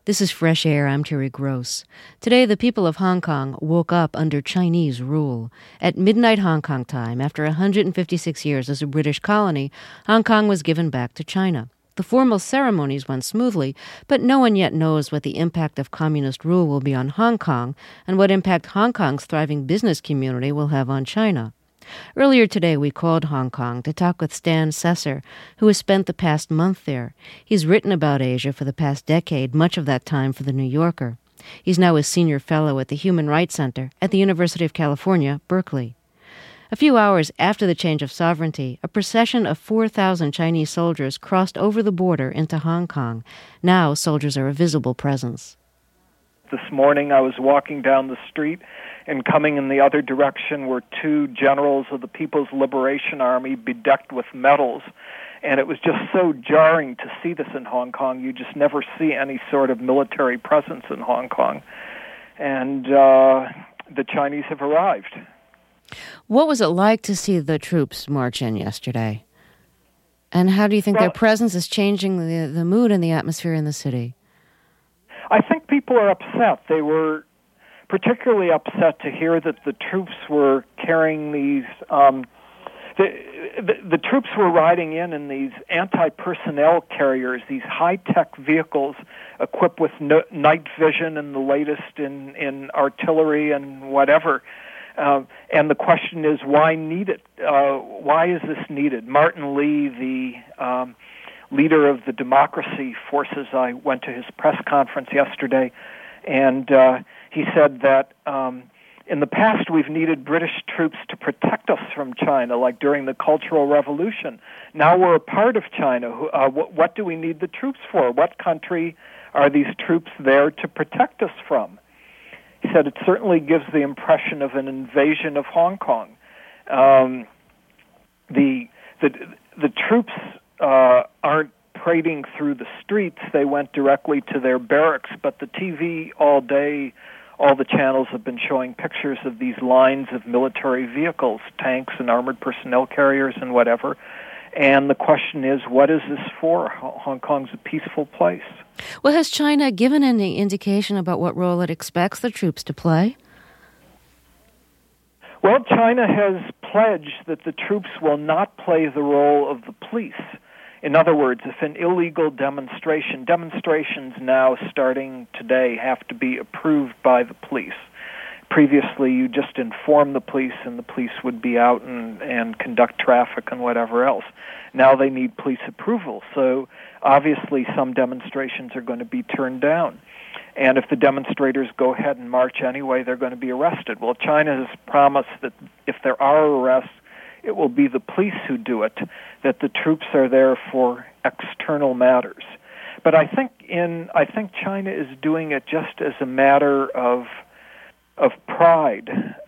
This is Fresh Air. I'm Terry Gross. Today, the people of Hong Kong woke up under Chinese rule. At midnight Hong Kong time, after 156 years as a British colony, Hong Kong was given back to China. The formal ceremonies went smoothly, but no one yet knows what the impact of communist rule will be on Hong Kong and what impact Hong Kong's thriving business community will have on China. Earlier today, we called Hong Kong to talk with Stan Sesser, who has spent the past month there. He's written about Asia for the past decade, much of that time for The New Yorker. He's now a senior fellow at the Human Rights Center at the University of California, Berkeley. A few hours after the change of sovereignty, a procession of 4,000 Chinese soldiers crossed over the border into Hong Kong. Now, soldiers are a visible presence. This morning, I was walking down the street, and coming in the other direction were two generals of the People's Liberation Army bedecked with medals. And it was just so jarring to see this in Hong Kong. You just never see any sort of military presence in Hong Kong. And the Chinese have arrived. What was it like to see the troops march in yesterday? And how do you think their presence is changing the mood and the atmosphere in the city? I think people are upset. They were particularly upset to hear that the troops were carrying these, the troops were riding in these anti-personnel carriers, these high-tech vehicles equipped with night vision and the latest in artillery and whatever. And the question is, why need it? Why is this needed? Martin Lee, the leader of the democracy forces, I went to his press conference yesterday, and he said that in the past we've needed British troops to protect us from China, like during the Cultural Revolution. Now we're a part of China. What do we need the troops for? What country are these troops there to protect us from? He said it certainly gives the impression of an invasion of Hong Kong. The troops aren't parading through the streets. They went directly to their barracks, but the TV all day, all the channels have been showing pictures of these lines of military vehicles, tanks and armored personnel carriers and whatever. And the question is, what is this for? Hong Kong's a peaceful place. Well, has China given any indication about what role it expects the troops to play? Well, China has pledged that the troops will not play the role of the police. In other words, if an illegal demonstrations now starting today have to be approved by the police. Previously, you just inform the police and the police would be out and conduct traffic and whatever else. Now they need police approval. So obviously some demonstrations are going to be turned down. And if the demonstrators go ahead and march anyway, they're going to be arrested. Well, China has promised that if there are arrests, it will be the police who do it, that the troops are there for external matters. But I think China is doing it just as a matter of pride,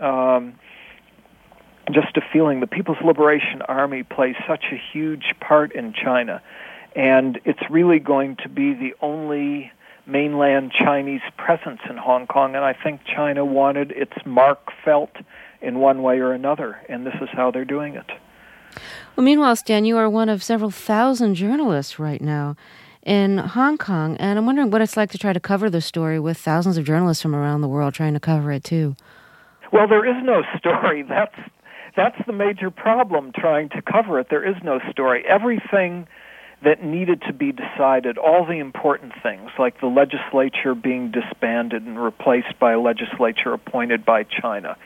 just a feeling. The People's Liberation Army plays such a huge part in China, and it's really going to be the only mainland Chinese presence in Hong Kong, and I think China wanted its mark felt in one way or another, and this is how they're doing it. Well, meanwhile, Stan, you are one of several thousand journalists right now in Hong Kong, and I'm wondering what it's like to try to cover the story with thousands of journalists from around the world trying to cover it too. Well, there is no story. That's the major problem, trying to cover it. There is no story. Everything that needed to be decided, all the important things, like the legislature being disbanded and replaced by a legislature appointed by China,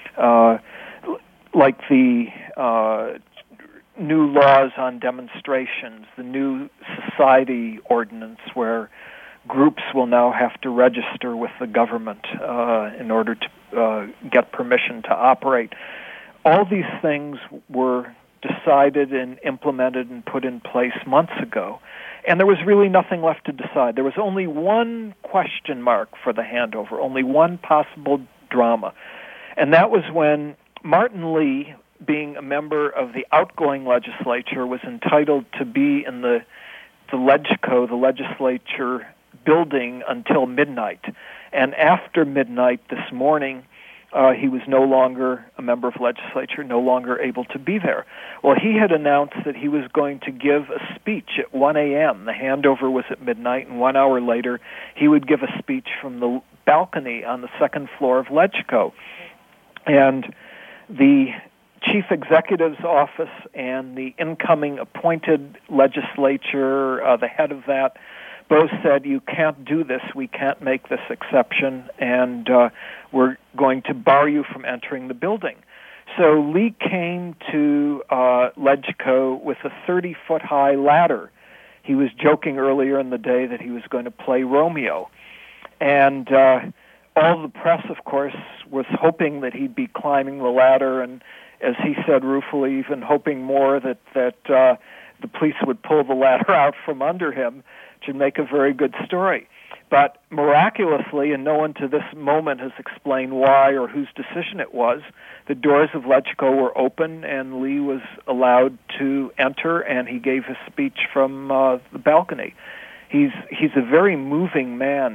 like the new laws on demonstrations, the new society ordinance where groups will now have to register with the government in order to get permission to operate. All these things were decided and implemented and put in place months ago, and there was really nothing left to decide. There was only one question mark for the handover, only one possible drama, and that was when Martin Lee, being a member of the outgoing legislature, was entitled to be in the LegCo, the legislature building, until midnight. And after midnight this morning, he was no longer a member of legislature, no longer able to be there. Well, he had announced that he was going to give a speech at 1 a.m. The handover was at midnight, and 1 hour later, he would give a speech from the balcony on the second floor of LegCo. And the chief executive's office and the incoming appointed legislature, the head of that, both said, you can't do this, we can't make this exception, and we're going to bar you from entering the building. So Lee came to LegCo with a 30-foot-high ladder. He was joking earlier in the day that he was going to play Romeo. And all the press, of course, was hoping that he'd be climbing the ladder, and as he said ruefully, even hoping more that the police would pull the ladder out from under him to make a very good story. But miraculously, and no one to this moment has explained why or whose decision it was, the doors of LegCo were open and Lee was allowed to enter, and he gave his speech from the balcony. He's a very moving man.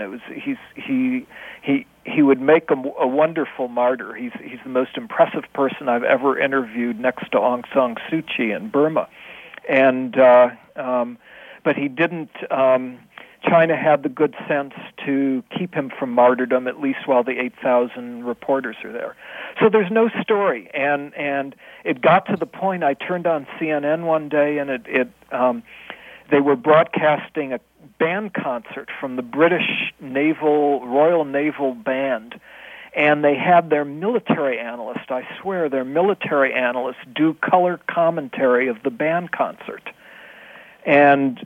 He would make a wonderful martyr. He's the most impressive person I've ever interviewed next to Aung San Suu Kyi in Burma, and but he didn't. China had the good sense to keep him from martyrdom, at least while the 8,000 reporters are there. So there's no story, and it got to the point. I turned on CNN one day, and they were broadcasting a band concert from the British Royal Naval Band, and they had their military analyst, I swear, their military analyst do color commentary of the band concert. And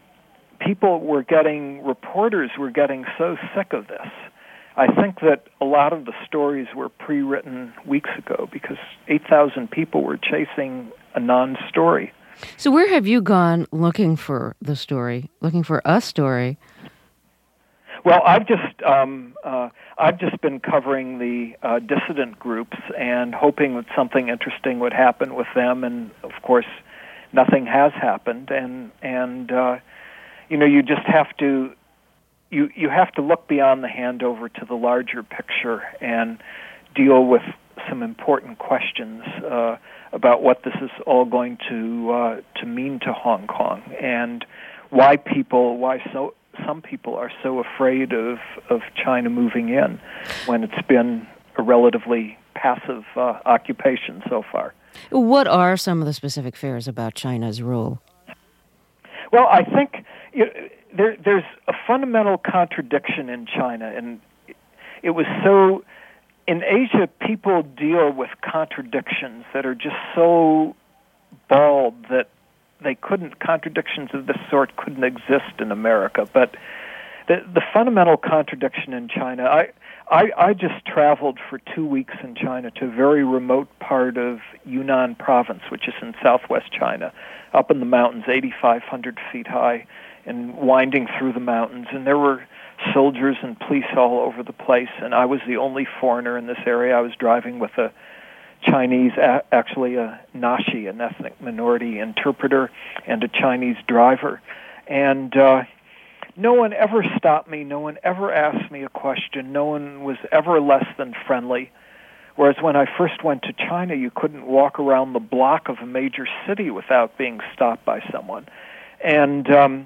reporters were getting so sick of this. I think that a lot of the stories were pre-written weeks ago because 8,000 people were chasing a non-story. So where have you gone looking for the story, looking for a story? Well, I've just been covering the dissident groups and hoping that something interesting would happen with them, and of course, nothing has happened. And you just have to you have to look beyond the handover to the larger picture and deal with some important questions about what this is all going to mean to Hong Kong, and why some people are so afraid of China moving in when it's been a relatively passive occupation so far. What are some of the specific fears about China's rule? Well, I think there's a fundamental contradiction in China, and it was so... In Asia, people deal with contradictions that are just so bald that contradictions of this sort couldn't exist in America. But the fundamental contradiction in China, I just traveled for 2 weeks in China to a very remote part of Yunnan province, which is in southwest China, up in the mountains, 8,500 feet high, and winding through the mountains. And there were soldiers and police all over the place, and I was the only foreigner in this area. I was driving with a Chinese, actually a Nashi, an ethnic minority interpreter, and a Chinese driver. And no one ever stopped me. No one ever asked me a question. No one was ever less than friendly. Whereas when I first went to China, you couldn't walk around the block of a major city without being stopped by someone. And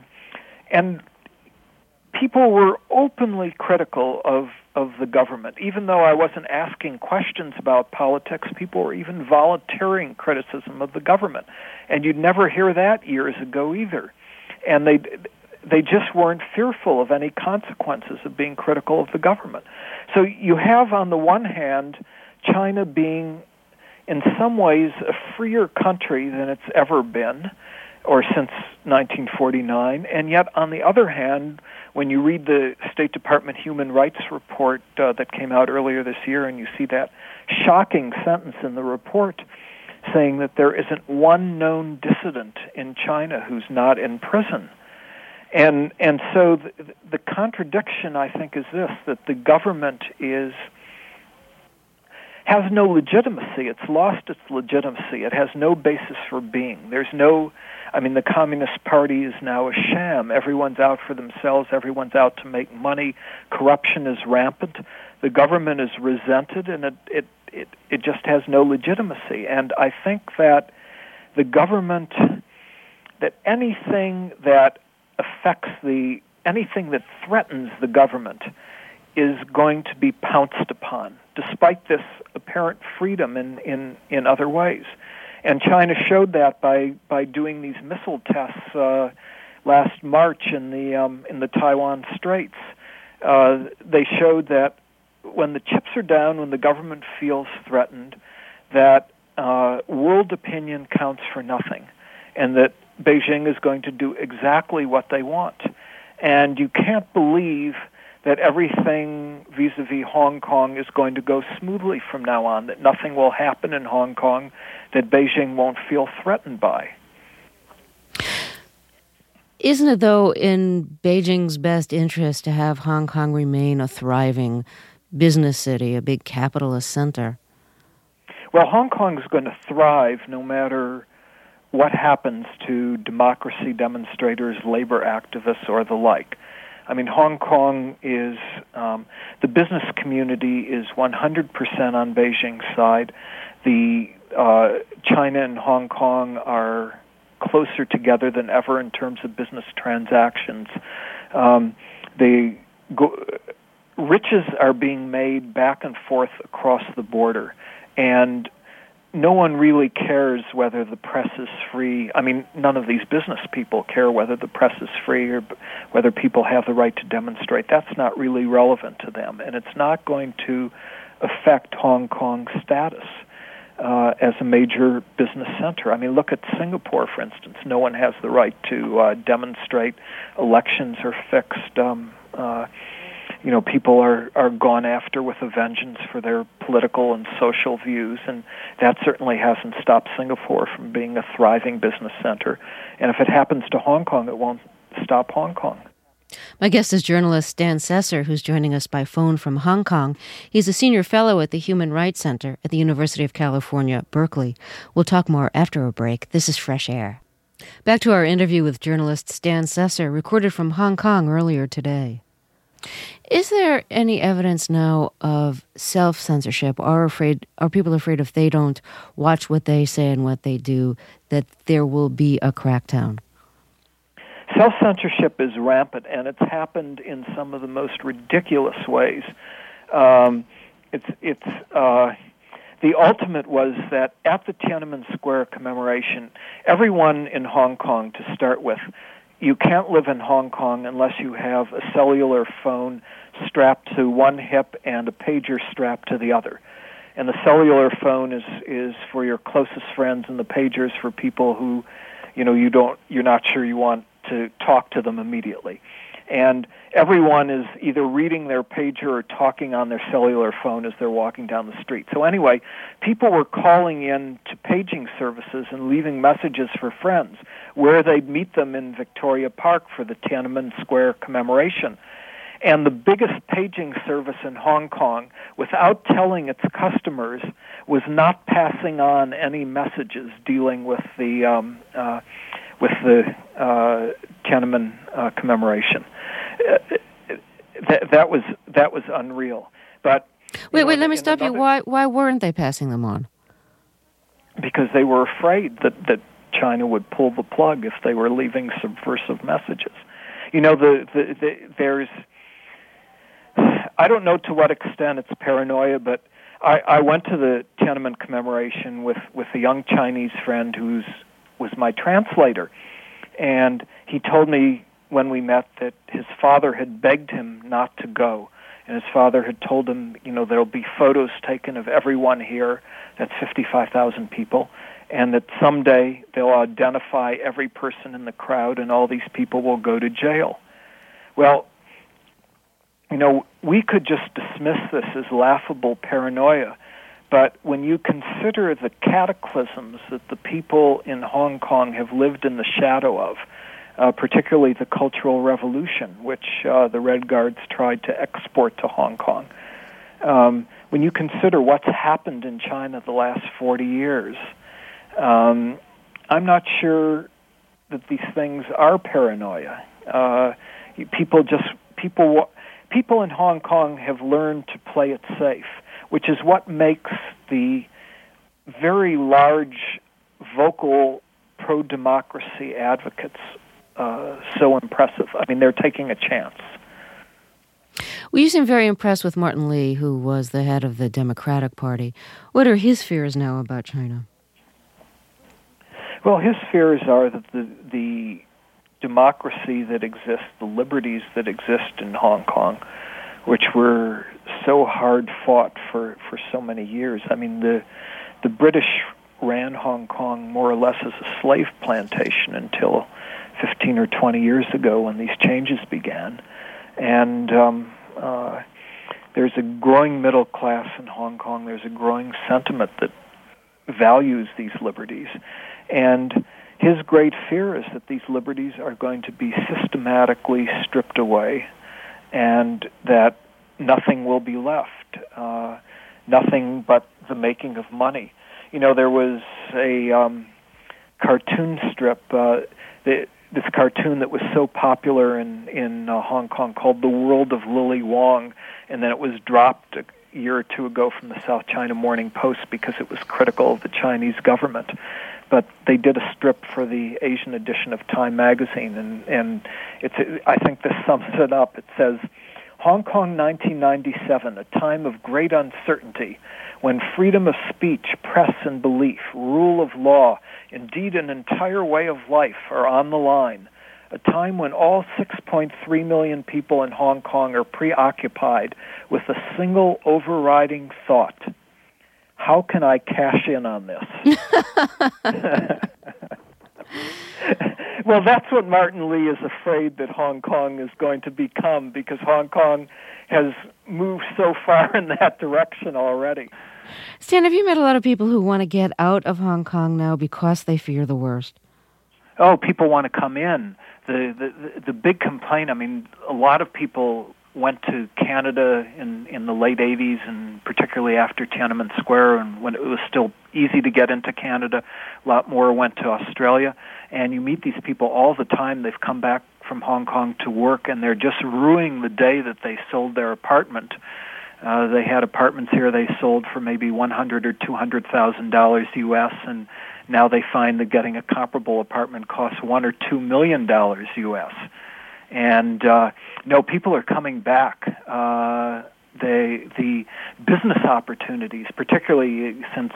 people were openly critical of the government. Even though I wasn't asking questions about politics, people were even volunteering criticism of the government. And you'd never hear that years ago either. And they just weren't fearful of any consequences of being critical of the government. So you have, on the one hand, China being, in some ways, a freer country than it's ever been, or since 1949, and yet, on the other hand, when you read the State Department Human Rights Report that came out earlier this year, and you see that shocking sentence in the report saying that there isn't one known dissident in China who's not in prison. And so the contradiction, I think, is this, that the government has no legitimacy. It's lost its legitimacy. It has no basis for being. The Communist Party is now a sham. Everyone's out for themselves. Everyone's out to make money. Corruption is rampant. The government is resented, and it just has no legitimacy. And I think that the government, that anything that anything that threatens the government is going to be pounced upon, despite this apparent freedom in other ways. And China showed that by doing these missile tests last March in the Taiwan Straits. They showed that when the chips are down, when the government feels threatened, that world opinion counts for nothing, and that Beijing is going to do exactly what they want. And you can't believe that everything vis-a-vis Hong Kong is going to go smoothly from now on, that nothing will happen in Hong Kong that Beijing won't feel threatened by. Isn't it, though, in Beijing's best interest to have Hong Kong remain a thriving business city, a big capitalist center? Well, Hong Kong is going to thrive no matter what happens to democracy demonstrators, labor activists, or the like. I mean, Hong Kong is, the business community is 100% on Beijing's side. China and Hong Kong are closer together than ever in terms of business transactions. Riches are being made back and forth across the border, and no one really cares whether the press is free. I mean, none of these business people care whether the press is free or whether people have the right to demonstrate. That's not really relevant to them, and it's not going to affect Hong Kong's status as a major business center. I mean, look at Singapore, for instance. No one has the right to demonstrate. Elections are fixed. People are gone after with a vengeance for their political and social views, and that certainly hasn't stopped Singapore from being a thriving business center. And if it happens to Hong Kong, it won't stop Hong Kong. My guest is journalist Stan Sesser, who's joining us by phone from Hong Kong. He's a senior fellow at the Human Rights Center at the University of California, Berkeley. We'll talk more after a break. This is Fresh Air. Back to our interview with journalist Stan Sesser, recorded from Hong Kong earlier today. Is there any evidence now of self-censorship? Are people afraid if they don't watch what they say and what they do, that there will be a crackdown? Self-censorship is rampant, and it's happened in some of the most ridiculous ways. The ultimate was that at the Tiananmen Square commemoration, everyone in Hong Kong, to start with, you can't live in Hong Kong unless you have a cellular phone strapped to one hip and a pager strapped to the other. And the cellular phone is for your closest friends, and the pager is for people who, you're not sure you want to talk to them immediately. And everyone is either reading their pager or talking on their cellular phone as they're walking down the street. So anyway, people were calling in to paging services and leaving messages for friends where they'd meet them in Victoria Park for the Tiananmen Square commemoration. And the biggest paging service in Hong Kong, without telling its customers, was not passing on any messages dealing with the Tiananmen commemoration. That was unreal. But wait, let me stop you. Why weren't they passing them on? Because they were afraid that China would pull the plug if they were leaving subversive messages. There's, I don't know to what extent it's paranoia, but I went to the Tiananmen commemoration with a young Chinese friend was my translator, and he told me when we met that his father had begged him not to go, and his father had told him, there'll be photos taken of everyone here, that's 55,000 people, and that someday they'll identify every person in the crowd and all these people will go to jail. Well, we could just dismiss this as laughable paranoia, but when you consider the cataclysms that the people in Hong Kong have lived in the shadow of, particularly the Cultural Revolution, which the Red Guards tried to export to Hong Kong, when you consider what's happened in China the last 40 years, I'm not sure that these things are paranoia. People in Hong Kong have learned to play it safe, which is what makes the very large, vocal, pro-democracy advocates so impressive. I mean, they're taking a chance. Well, you seem very impressed with Martin Lee, who was the head of the Democratic Party. What are his fears now about China? Well, his fears are that the democracy that exists, the liberties that exist in Hong Kong, which were so hard fought for so many years. I mean, the British ran Hong Kong more or less as a slave plantation until 15 or 20 years ago when these changes began. And there's a growing middle class in Hong Kong. There's a growing sentiment that values these liberties. And his great fear is that these liberties are going to be systematically stripped away and that nothing will be left, nothing but the making of money. You know, there was a cartoon strip, this cartoon that was so popular in Hong Kong called The World of Lily Wong, and then it was dropped a year or two ago from the South China Morning Post because it was critical of the Chinese government. But they did a strip for the Asian edition of Time magazine, and I think this sums it up. It says, Hong Kong 1997, a time of great uncertainty, when freedom of speech, press and belief, rule of law, indeed an entire way of life are on the line. A time when all 6.3 million people in Hong Kong are preoccupied with a single overriding thought. How can I cash in on this? Well, that's what Martin Lee is afraid that Hong Kong is going to become, because Hong Kong has moved so far in that direction already. Stan, have you met a lot of people who want to get out of Hong Kong now because they fear the worst? Oh, people want to come in. The big complaint, I mean, a lot of people went to Canada in the late 80s, and particularly after Tiananmen Square, and when it was still easy to get into Canada. A lot more went to Australia, and you meet these people all the time. They've come back from Hong Kong to work, and they're just ruining the day that they sold their apartment. They had apartments here they sold for maybe $100,000 or $200,000 U.S., and now they find that getting a comparable apartment costs $1 or $2 million U.S. And no, people are coming back. The business opportunities, particularly since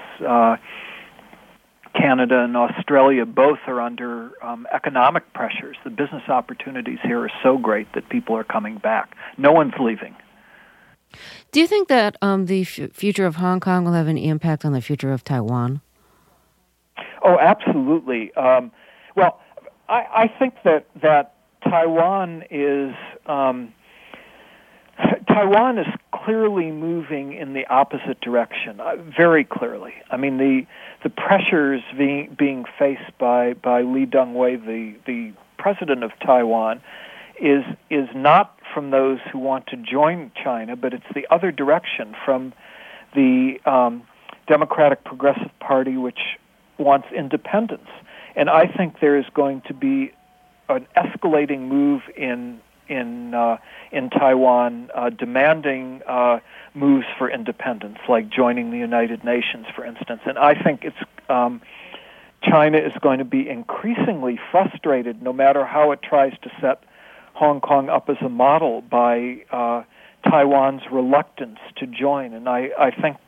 Canada and Australia both are under economic pressures, the business opportunities here are so great that people are coming back. No one's leaving. Do you think that the future of Hong Kong will have any impact on the future of Taiwan? Oh, absolutely. Well, I think that Taiwan is clearly moving in the opposite direction, very clearly. I mean, the pressures being faced by Lee Teng-hui, the president of Taiwan, is not from those who want to join China, but it's the other direction, from the Democratic Progressive Party, which wants independence. And I think there is going to be an escalating move in Taiwan, demanding moves for independence, like joining the United Nations, for instance. And I think China is going to be increasingly frustrated, no matter how it tries to set Hong Kong up as a model, by Taiwan's reluctance to join. And I think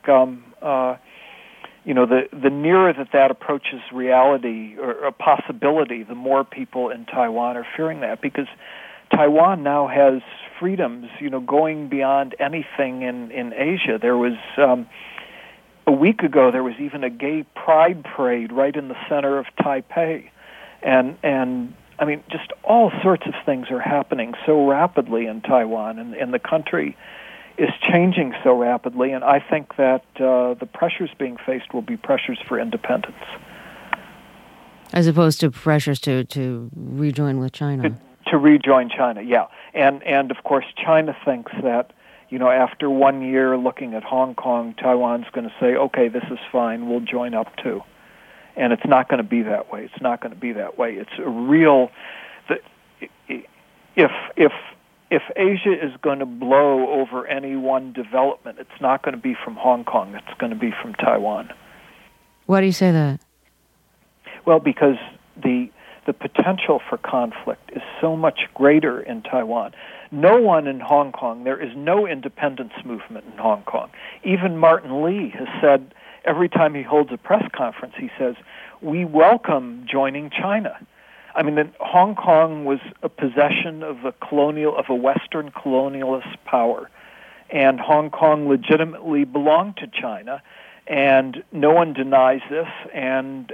the nearer that approaches reality or a possibility, the more people in Taiwan are fearing that, because Taiwan now has freedoms, going beyond anything in Asia. There was, a week ago, there was even a gay pride parade right in the center of Taipei. And I mean, just all sorts of things are happening so rapidly in Taiwan, and the country is changing so rapidly, and I think that the pressures being faced will be pressures for independence. As opposed to pressures to rejoin with China. To rejoin China, yeah. And of course, China thinks that, after 1 year looking at Hong Kong, Taiwan's going to say, okay, this is fine, we'll join up too. And it's not going to be that way. It's not going to be that way. It's a real... If if Asia is going to blow over any one development, it's not going to be from Hong Kong. It's going to be from Taiwan. Why do you say that? Well, because the potential for conflict is so much greater in Taiwan. No one in Hong Kong, there is no independence movement in Hong Kong. Even Martin Lee has said, every time he holds a press conference, he says, we welcome joining China. I mean, Hong Kong was a possession of a Western colonialist power, and Hong Kong legitimately belonged to China, and no one denies this. And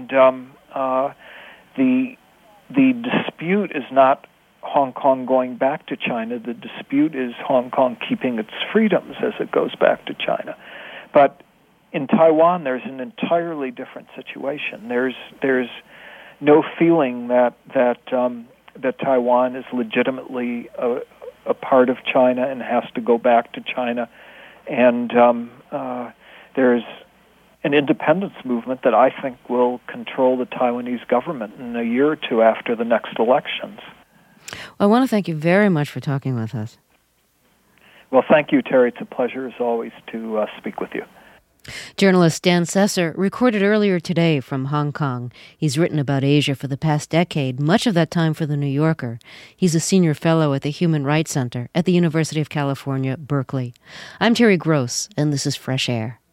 the dispute is not Hong Kong going back to China. The dispute is Hong Kong keeping its freedoms as it goes back to China. But in Taiwan, there's an entirely different situation. There's no feeling that Taiwan is legitimately a part of China and has to go back to China, and there's an independence movement that I think will control the Taiwanese government in a year or two after the next elections. Well, I want to thank you very much for talking with us. Well, thank you, Terry. It's a pleasure, as always, to speak with you. Journalist Dan Sesser recorded earlier today from Hong Kong. He's written about Asia for the past decade, much of that time for The New Yorker. He's a senior fellow at the Human Rights Center at the University of California, Berkeley. I'm Terry Gross, and this is Fresh Air.